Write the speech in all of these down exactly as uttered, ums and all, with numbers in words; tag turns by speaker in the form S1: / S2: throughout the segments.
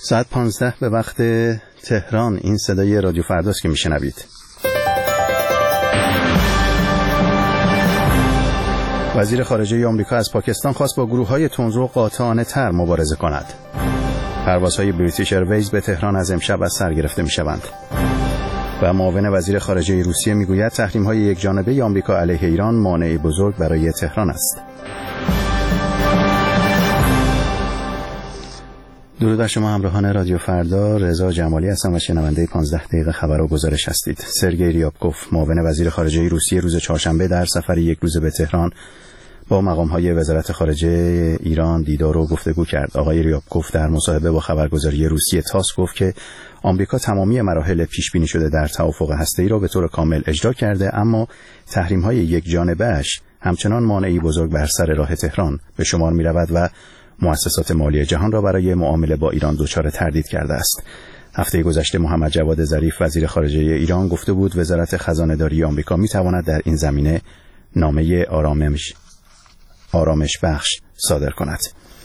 S1: ساعت پانزده به وقت تهران. این صدای رادیو فرداست که میشنوید. وزیر خارجه آمریکا از پاکستان خواست با گروه‌های تندرو قاطعانه تر مبارزه کند. پروازهای بریتیش ایرویز به تهران از امشب از سر گرفته میشوند. و معاون وزیر خارجه روسیه میگوید تحریم‌های یکجانبه آمریکا علیه ایران مانعی بزرگ برای تهران است. درود بر شما همراهان رادیو فردا. رضا جمالی هستم و شنونده پانزده دقیقه خبر و گزارش هستید. سرگئی ریابکوف معاون وزیر خارجه روسیه روز چهارشنبه در سفری یک روزه به تهران با مقام‌های وزارت خارجه ایران دیدار و گفتگو کرد. آقای ریابکوف در مصاحبه با خبرگزاری روسیه تاس گفت که آمریکا تمامی مراحل پیش بینی شده در توافق هسته‌ای را به طور کامل اجرا کرده، اما تحریم‌های یکجانبه‌اش همچنان مانعی بزرگ بر سر راه تهران به شمار می‌رود و مؤسسات مالی جهان را برای معامله با ایران دچار تردید کرده است. هفته گذشته محمد جواد ظریف وزیر خارجه ایران گفته بود وزارت خزانه‌داری آمریکا می‌تواند در این زمینه نامه آرامش آرامش بخش صادر کند.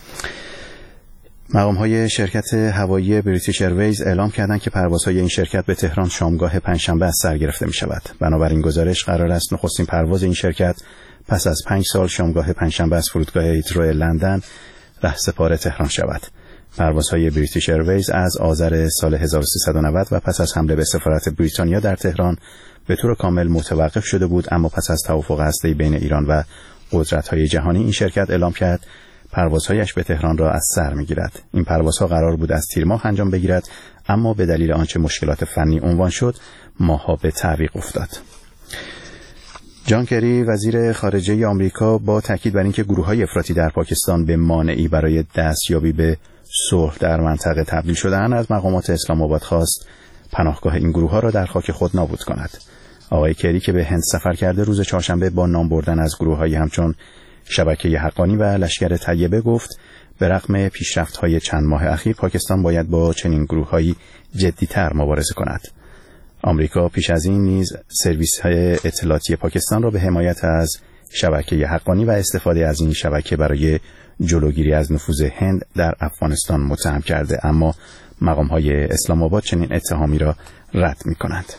S1: مقام‌های شرکت هوایی بریتیش ایرویز اعلام کردند که پروازهای این شرکت به تهران شامگاه پنجشنبه از سر گرفته می‌شود. بنابراین گزارش قرار است نخستین پرواز این شرکت پس از پنج سال شامگاه پنجشنبه از فرودگاه هیترو لندن رهسپار تهران شود. پروازهای بریتیش ایرویز از آذر سال هزار و سیصد و نود و پس از حمله به سفارت بریتانیا در تهران به طور کامل متوقف شده بود، اما پس از توافق هسته‌ای بین ایران و قدرت‌های جهانی این شرکت اعلام کرد پروازهایش به تهران را از سر می‌گیرد. این پروازها قرار بود از تیر ماه انجام بگیرد، اما به دلیل آنچه مشکلات فنی عنوان شد ماه‌ها به تعویق افتاد. جان کری وزیر خارجه آمریکا با تاکید بر اینکه گروه‌های افراطی در پاکستان به مانعی برای دستیابی به صلح در منطقه تبدیل شده‌اند، از مقامات اسلام آباد خواست پناهگاه این گروه‌ها را در خاک خود نابود کند. آقای کری که به هند سفر کرده روز چهارشنبه با نام بردن از گروه‌های همچون شبکه حقانی و لشکر طیبه گفت به رغم پیشرفت‌های چند ماه اخیر پاکستان باید با چنین گروه‌هایی جدی‌تر مبارزه کند. آمریکا پیش از این نیز سرویس‌های اطلاعاتی پاکستان را به حمایت از شبکه حقانی و استفاده از این شبکه برای جلوگیری از نفوذ هند در افغانستان متهم کرده، اما مقام‌های اسلام آباد چنین اتهامی را رد می‌کنند.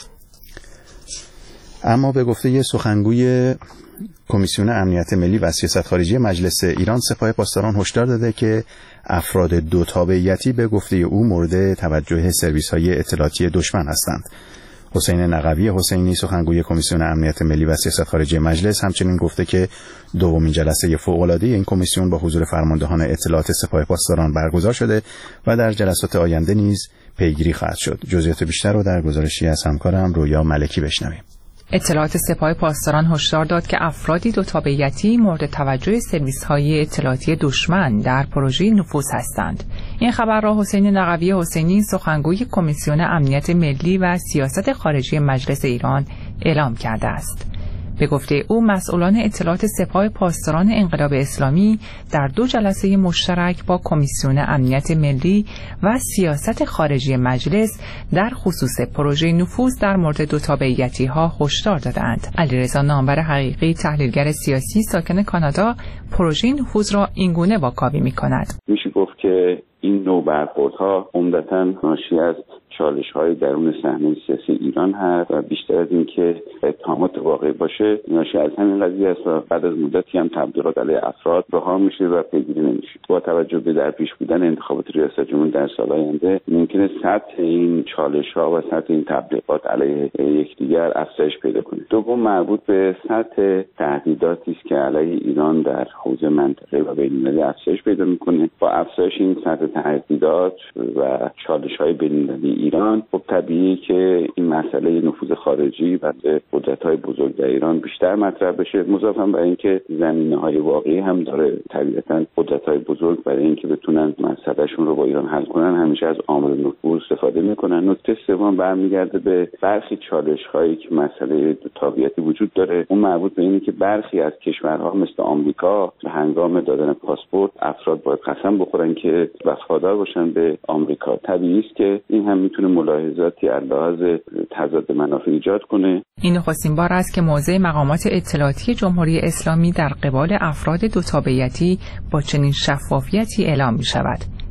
S1: اما به گفته سخنگوی کمیسیون امنیت ملی و سیاست خارجی مجلس ایران، سپاه پاسداران هشدار داده که افراد دو تابعیتی به گفته او مورد توجه سرویس‌های اطلاعاتی دشمن هستند. حسین نقوی حسینی سخنگوی کمیسیون امنیت ملی و سیاست خارجی مجلس همچنین گفته که دومین جلسه فوق‌العاده این کمیسیون با حضور فرماندهان اطلاعات سپاه پاسداران برگزار شده و در جلسات آینده نیز پیگیری خواهد شد. جزئیات بیشتر رو در گزارشی از همکارم رویا ملکی بشنویم.
S2: اطلاعات سپاه پاسداران هشدار داد که افرادی دو تابعیتی مورد توجه سرویس‌های اطلاعاتی دشمن در پروژه نفوذ هستند. این خبر را حسین نقوی حسینی سخنگوی کمیسیون امنیت ملی و سیاست خارجی مجلس ایران اعلام کرده است. به گفته او مسئولان اطلاعات سپاه پاسداران انقلاب اسلامی در دو جلسه مشترک با کمیسیون امنیت ملی و سیاست خارجی مجلس در خصوص پروژه نفوذ در مورد دو تابعیتی‌ها هشدار دادند. علیرضا نامور حقیقی تحلیلگر سیاسی ساکن کانادا پروژه نفوذ را اینگونه واکاوی می‌کند.
S3: میشه گفت که این نوع برخوردها عمدتاً ناشی از چالش‌های درون صحنه سیاسی ایران هست و بیشتر از این که اتهامات واقعی باشه ناشی از همین قضیه است و بعد از مدتی هم تبلیغات علیه افراد رها میشه و پیگیری نمیشه. با توجه به در پیش بودن انتخابات ریاست جمهوری در سال آینده ممکنه سطح این چالش‌ها و سطح این تبلیغات علیه یکدیگر افزایش پیدا کنه. دوم مربوط به سطح تهدیداتی است که علیه ایران در حوزه منطقه و بین‌المللی افزایش پیدا میکنه. با افزایش این سطح تهدیدات و چالش‌های بین‌المللی ایران خب طبیعیه که این مسئله نفوذ خارجی و قدرت‌های بزرگ در ایران بیشتر مطرح بشه. مضافاً بر اینکه زمینه‌های واقعی هم داره، طبیعتاً قدرت‌های بزرگ برای اینکه بتونن مسئلهشون رو با ایران حل کنن همیشه از عامل نفوذ استفاده میکنن. نکته سوم برمیگرده به برخی چالش‌هایی که مسئله تابعیتی وجود داره. اون مربوط به اینه که برخی از کشورها مثل آمریکا به هنگام دادن پاسپورت افراد باید قسم بخورن که وفادار باشن به آمریکا. طبیعی است که این هم میتونه ملاحظاتی از لحاظ تضاد منافع ایجاد کنه.
S2: این نخستین بار است که موضع مقامات اطلاعاتی جمهوری اسلامی در قبال افراد دو تابعیتی با چنین شفافیتی اعلام می شود.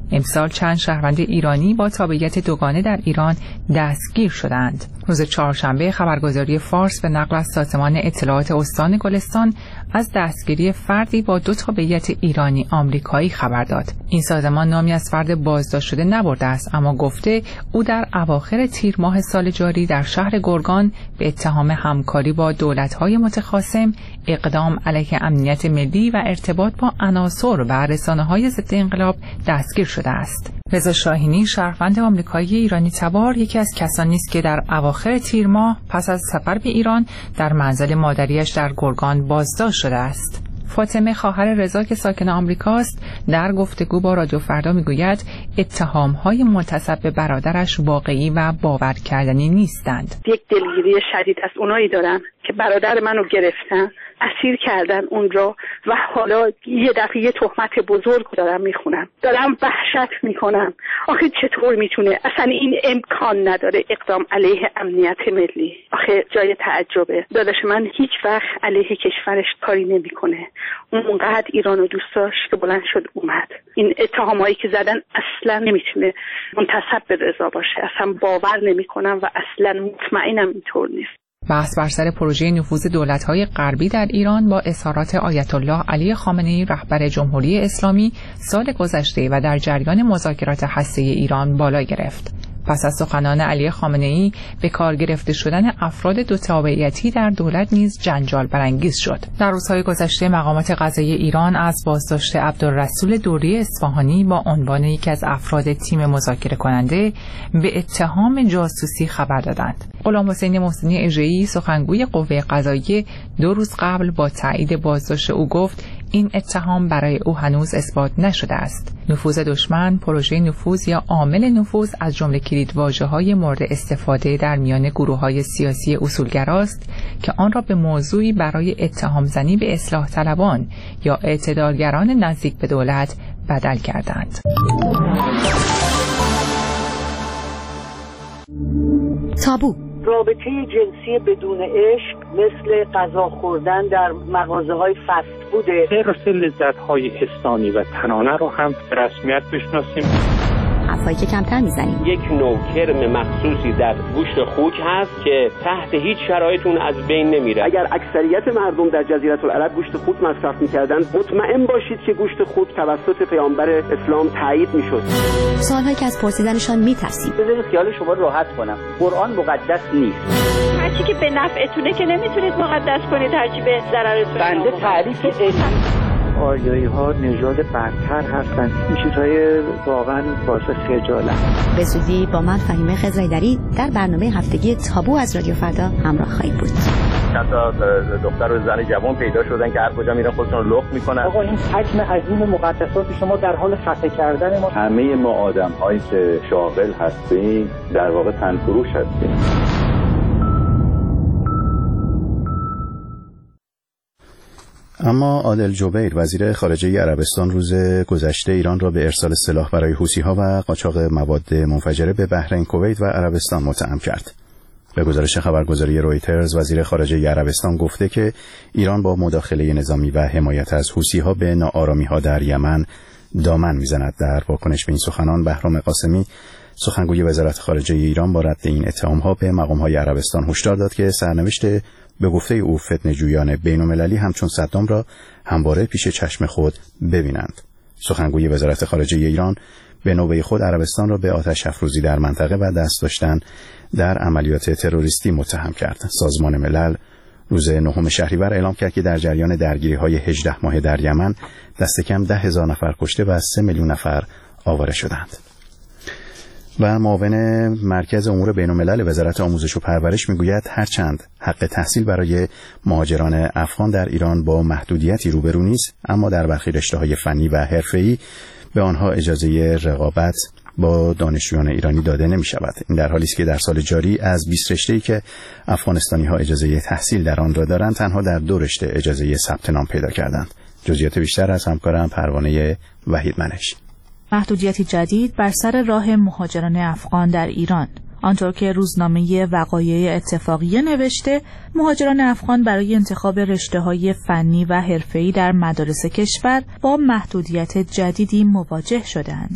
S2: امسال چند شهروند ایرانی با تابعیت دوگانه در ایران دستگیر شدند. روز چهارشنبه خبرگزاری فارس به نقل از سازمان اطلاعات استان گلستان از دستگیری فردی با دو تابعیت ایرانی آمریکایی خبر داد. این سازمان نامی از فرد بازداشت شده نبرده است، اما گفته او در اواخر تیر ماه سال جاری در شهر گرگان به اتهام همکاری با دولت‌های متخاصم، اقدام علیه امنیت ملی و ارتباط با عناصر و رسانه‌های ضد انقلاب دستگیر شده است. رضا شاهینی، شهروند آمریکایی ایرانی تبار، یکی از کسانی است که در اواخر تیر ماه پس از سفر به ایران در منزل مادریش در گرگان بازداشت شده است. فاطمه، خواهر رضا که ساکن آمریکاست، در گفتگو با رادیو فردا میگوید اتهام‌های منتسب به برادرش واقعی و باور کردنی نیستند.
S4: یک دلگیری شدید از اونایی دارم که برادر منو گرفتن، اسیر کردن اون رو و حالا یه دفعه یه تهمت بزرگ دارم میخونم. دارم وحشت میکنم. آخه چطور میتونه؟ اصلا این امکان نداره اقدام علیه امنیت ملی. آخه جای تعجبه. داداش من هیچ وقت علیه کشورش کاری نمیکنه. اونقدر ایرانو دوست داشت که بلند شد اومد. این اتهامایی که زدن اصلا نمیتونه منتسب به رضا باشه. اصلا باور نمیکنم و اصلا مطمئنم اینطور نیست.
S2: بحث بر سر پروژه نفوذ دولت‌های غربی در ایران با اظهارات آیت الله علی خامنه‌ای رهبر جمهوری اسلامی سال گذشته و در جریان مذاکرات هسته‌ای ایران بالا گرفت. پس از سخنان علی خامنه‌ای به کار گرفته شدن افراد دو تابعیتی در دولت نیز جنجال برانگیز شد. در روزهای گذشته مقامات قضایی ایران از بازداشت عبدالرسول دوری اصفهانی با عنوان یکی از افراد تیم مذاکره کننده به اتهام جاسوسی خبر دادند. غلام حسین محسنی اژه‌ای، سخنگوی قوه قضاییه، دو روز قبل با تایید بازداشت او گفت این اتهام برای او هنوز اثبات نشده است. نفوذ دشمن، پروژه نفوذ یا عامل نفوذ از جمله کلیدواژه‌های مورد استفاده در میان گروه‌های سیاسی اصولگراست که آن را به موضوعی برای اتهام زنی به اصلاح طلبان یا اعتدالگران نزدیک به دولت بدل کردند.
S5: تابو
S6: رابطه جنسی بدون عشق مثل غذا خوردن در مغازه‌های فست فوده.
S7: حرص لذت‌های حسانی و تنانه رو هم به رسمیت بشناسیم.
S5: حرفایی که کمتر میزنیم.
S8: یک نوع کرم مخصوصی در گوشت خوک هست که تحت هیچ شرایطی اون از بین نمیره.
S9: اگر اکثریت مردم در جزیره العرب گوشت خوک مصرف میکردن، مطمئن باشید که گوشت خوک توسط پیامبر اسلام تایید میشد.
S5: سوالهایی که از پرسیدنشان میترسیم.
S10: بذارید خیال شما راحت کنم. قرآن مقدس نیست.
S11: هرچی که به نفعتونه که نمیتونید مقدس کنید، هرچی به ضررتونه.
S10: بنده تعریف علمی
S12: آریایی ها نژاد برتر هستند. این چیزهای واقعا باعث خجالت.
S5: به زودی با من فهیمه خضرایدری در برنامه هفتگی تابو از رادیو فردا همراه خواهید بود.
S13: چند تا دختر و زن جوان پیدا شدن که هر کجا میرن خودشون رو لخت میکنن.
S12: آقا این حجم عظیم مقدسات شما در حال خفه کردن ما.
S14: همه ما آدم هایی که شاغل هستیم در واقع تنفروش هستیم.
S1: اما عادل جبیر، وزیر خارجه عربستان، روز گذشته ایران را به ارسال سلاح برای حوثی‌ها و قاچاق مواد منفجره به بحرین، کویت و عربستان متهم کرد. به گزارش خبرگزاری رویترز، وزیر خارجه عربستان گفته که ایران با مداخله نظامی و حمایت از حوثی‌ها به ناآرامی‌ها در یمن دامن می‌زند. در واکنش به این سخنان، بهرام قاسمی، سخنگوی وزارت خارجه ایران، با رد این اتهام‌ها به مقام‌های عربستان هشدار داد که سرنوشت به گفته او فتنه‌جویان بین‌المللی همچون صدام را همواره پیش چشم خود ببینند. سخنگوی وزارت خارجه ایران به نوبه خود عربستان را به آتش افروزی در منطقه و دست داشتن در عملیات تروریستی متهم کرد. سازمان ملل روز نهم شهریور اعلام کرد که در جریان درگیری‌های هجده ماهه در یمن دست کم ده هزار نفر کشته و سه میلیون نفر آواره شدند. و معاون مرکز امور بین‌الملل وزارت آموزش و پرورش میگوید هرچند حق تحصیل برای مهاجران افغان در ایران با محدودیتی روبرو نیست، اما در برخی رشته‌های فنی و حرفه‌ای به آنها اجازه رقابت با دانشجویان ایرانی داده نمی شود. این در حالی است که در سال جاری از بیست رشته‌ای که افغانستانی‌ها اجازه تحصیل در آن را دارند، تنها در دو رشته اجازه ثبت نام پیدا کردند. جزئیات بیشتر از همکارم پروانه وحید منش.
S15: محدودیتی جدید بر سر راه مهاجران افغان در ایران. آنطور که روزنامه وقایع اتفاقیه نوشته، مهاجران افغان برای انتخاب رشته‌های فنی و حرفه‌ای در مدارس کشور با محدودیت جدیدی مواجه شدند.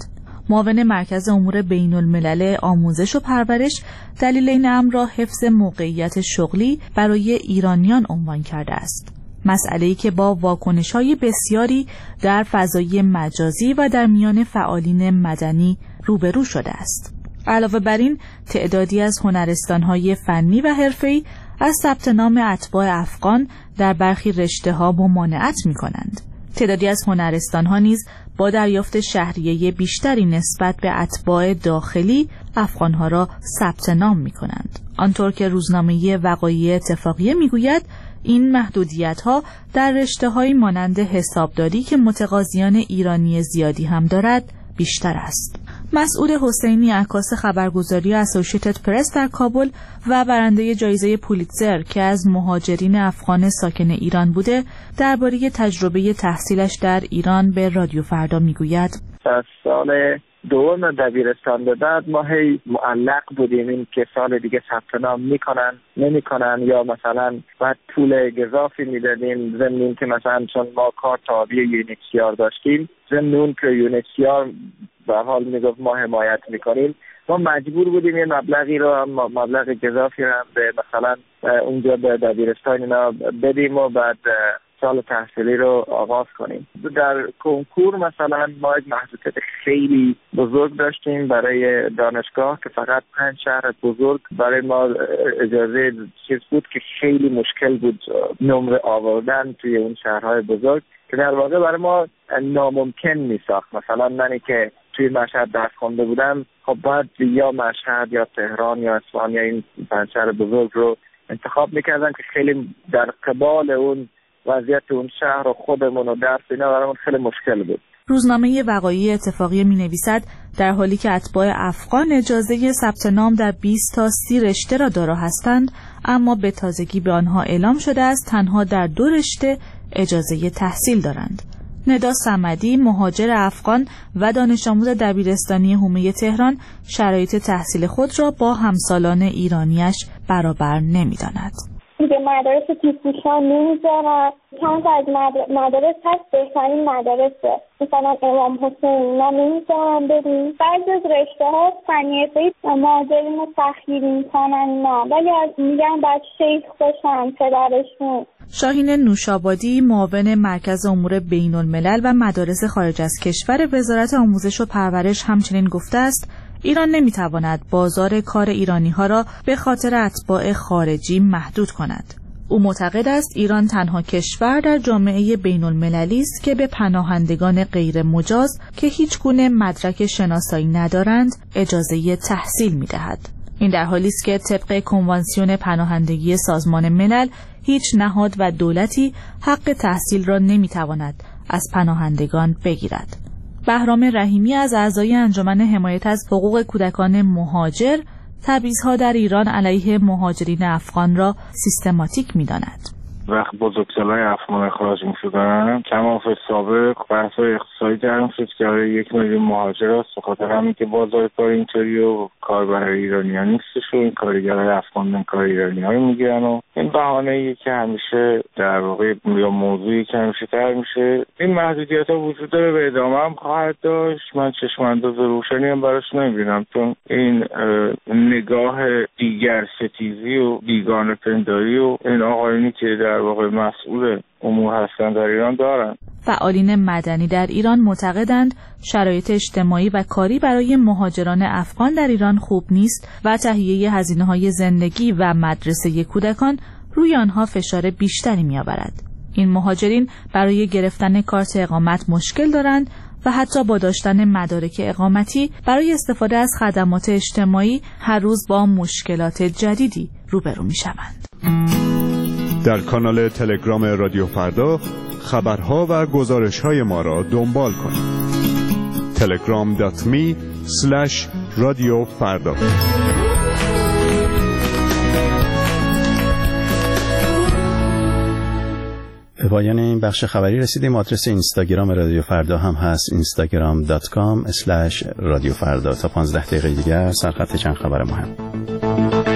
S15: معاون مرکز امور بین الملل آموزش و پرورش، دلیل این امر را حفظ موقعیت شغلی برای ایرانیان عنوان کرده است. مسئله‌ای که با واکنش‌های بسیاری در فضای مجازی و در میان فعالین مدنی روبرو شده است. علاوه بر این، تعدادی از هنرستان‌های فنی و حرفه‌ای از ثبت نام اتباع افغان در برخی رشته‌ها ممانعت می‌کنند. تعدادی از هنرستان‌ها نیز با دریافت شهریه بیشتری نسبت به اتباع داخلی افغان‌ها را ثبت نام می‌کنند. آنطور که روزنامه وقایع اتفاقیه می‌گوید، این محدودیت‌ها در رشته‌هایی مانند حسابداری که متقاضیان ایرانی زیادی هم دارد بیشتر است. مسعود حسینی، عکاس خبرگزاری اسوسییتد پرس در کابل و برنده جایزه پولیتزر که از مهاجرین افغان ساکن ایران بوده، درباره تجربه تحصیلش در ایران به رادیو فردا میگوید:
S12: از سال دوم دبیرستان به بعد ما هی معلق بودیم این که سال دیگه ثبت نام میکنن نمیکنن، یا مثلا بعد پول گزافی میدادیم ضمن این که مثلا چون ما کار تابع یونیکسیار داشتیم، ضمن اون که یونیکسیار به حال میگفت ما حمایت میکنیم، ما مجبور بودیم یه مبلغی رو هم مبلغ گزافی رو هم به مثلا اونجا به دبیرستان اینا بدیم و بعد سال تحصیلی رو آغاز کنیم. در کنکور مثلا ما یک محدودیت خیلی بزرگ داشتیم برای دانشگاه که فقط پنج شهر بزرگ برای ما اجازه چیز بود که خیلی مشکل بود نمره آوردن توی اون شهرهای بزرگ که در واقع برای ما ناممکن میساخت. مثلا منی که توی مشهد درس خونده بودم، خب بعد یا مشهد یا تهران یا اصفهان یا این پنج شهر بزرگ رو انتخاب میکردن که خیلی در قبال اون وضعیت اون شهر و خودمون و درس اینا برامون خیلی مشکل بود.
S15: روزنامه وقایع اتفاقیه می نویسد در حالی که اتباع افغان اجازه ثبت نام در بیست تا سی رشته را دارا هستند، اما به تازگی به آنها اعلام شده است تنها در دو رشته اجازه تحصیل دارند. ندا صمدی، مهاجر افغان و دانش آموز دبیرستانی حومه تهران، شرایط تحصیل خود را با همسالان ایرانیش برابر نمی‌داند.
S16: دیگه مدارس تیپوشان نمیذارن، چند تا از مدارس هست بهترین مدارسه، مثلا امام حسین اینا نمیذارن بریم. بعضی از رشته ها فنی حرفه‌ای مهاجرین رو تخییر میکنن اینا، ولی از میگن باید شیخ باشن پدرشون.
S15: شاهین نوشابادی، معاون مرکز امور بین الملل و مدارس خارج از کشور وزارت آموزش و پرورش همچنین گفته است ایران نمیتواند بازار کار ایرانی ها را به خاطر اتباع خارجی محدود کند. او معتقد است ایران تنها کشور در جامعه بین المللی است که به پناهندگان غیر مجاز که هیچ گونه مدرک شناسایی ندارند اجازه تحصیل میدهد. این در حالی است که طبق کنوانسیون پناهندگی سازمان ملل هیچ نهاد و دولتی حق تحصیل را نمیتواند از پناهندگان بگیرد. بهرام رحیمی از اعضای انجمن حمایت از حقوق کودکان مهاجر، تبعیض‌ها در ایران علیه مهاجرین افغان را سیستماتیک می‌داند.
S17: وقت بزرگسالای افغان اخراج می‌شدن، کما فی سابق بحث‌های اقتصادی در شد که یک میلیون مهاجر است، به خاطر همین که بازار کار اینطوری و کار برای ایرانیان نیستش و این کارگرای افغان من کار ایرانی‌ها میگیرن و این بهانه‌ای که همیشه در واقع یا موضوعی که همیشه تر میشه. این محدودیت‌ها وجود داره و ادامه هم خواهد داشت. من چشم انداز روشنی هم براش نمی‌بینم، چون این نگاه دیگر ستیزی و بیگانه پنداری و این آقایونی که در واقع مسئول امور هستند در ایران دارند.
S15: فعالین مدنی در ایران معتقدند شرایط اجتماعی و کاری برای مهاجران افغان در ایران خوب نیست و تهیه هزینه‌های زندگی و مدرسه کودکان روی آنها فشار بیشتری می‌آورد. این مهاجرین برای گرفتن کارت اقامت مشکل دارند و حتی با داشتن مدارک اقامتی برای استفاده از خدمات اجتماعی هر روز با مشکلات جدیدی روبرو می‌شوند.
S18: در کانال تلگرام رادیو فردا خبرها و گزارش‌های ما را دنبال کنید. تلگرام دات می اسلش رادیو فردا.
S1: به پایان این بخش خبری رسیدیم. آدرس اینستاگرام رادیو فردا هم هست اینستاگرام دات کام اسلش رادیو فردا. تا پانزده دقیقه دیگر سرخط چند خبر مهم.